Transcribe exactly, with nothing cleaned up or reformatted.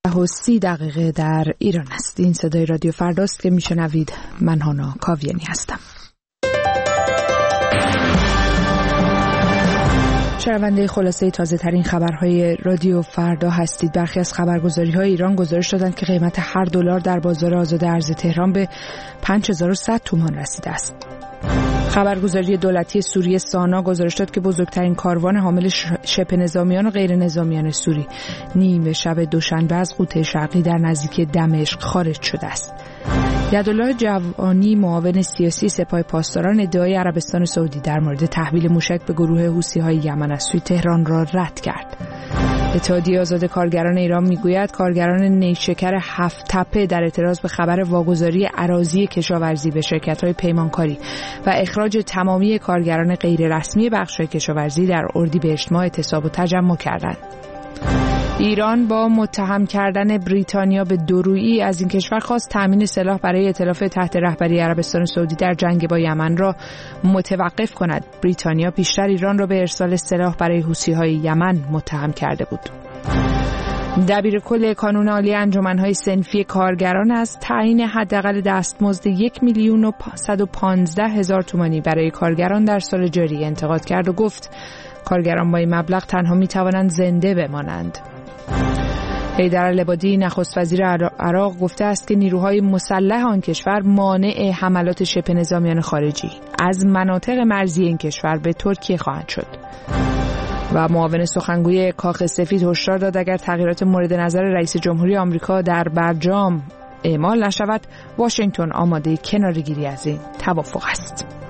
و سی دقیقه در ایران است. این صدای رادیو فرداست که میشنوید. من هانا کاویانی هستم. شنونده خلاصه تازه ترین خبرهای رادیو فردا هستید. برخی از خبرگزاری‌های ایران گزارش دادند که قیمت هر دلار در بازار آزاد ارز تهران به پنج هزار و صد تومان رسیده است. خبرگزاری دولتی سوریه سانا گزارش داد که بزرگترین کاروان حامل شبه نظامیان و غیر نظامیان سوری نیمه شب دوشنبه از غوطه شرقی در نزدیکی دمشق خارج شده است. یدالله جوانی معاون سیاسی سپاه پاسداران ادعای عربستان سعودی در مورد تحویل موشک به گروه حوثی‌های یمن از سوی تهران را رد کرد. اتحادیه آزاد کارگران ایران میگوید کارگران نیشکر هفت تپه در اعتراض به خبر واگذاری اراضی کشاورزی به شرکت‌های پیمانکاری و اخراج تمامی کارگران غیر رسمی بخش‌های کشاورزی در اردیبهشت ماه اعتصاب و تجمع کردند. ایران با متهم کردن بریتانیا به دورویی از این کشور خواست تامین سلاح برای ائتلاف تحت رهبری عربستان سعودی در جنگ با یمن را متوقف کند. بریتانیا پیشتر ایران را به ارسال سلاح برای حوثی‌های یمن متهم کرده بود. دبیر کل کانون عالی انجمن‌های صنفی کارگران از تعیین حداقل دستمزد یک میلیون و صد و پانزده هزار تومانی برای کارگران در سال جاری انتقاد کرد و گفت کارگران با این مبلغ تنها می‌توانند زنده بمانند. حیدر العبادی نخست وزیر عراق گفته است که نیروهای مسلح آن کشور مانع حملات شبه نظامیان خارجی از مناطق مرزی این کشور به ترکیه خواهند شد. و معاون سخنگوی کاخ سفید هشدار داد اگر تغییرات مورد نظر رئیس جمهوری آمریکا در برجام اعمال نشود، واشنگتن آماده کناره‌گیری از این توافق است.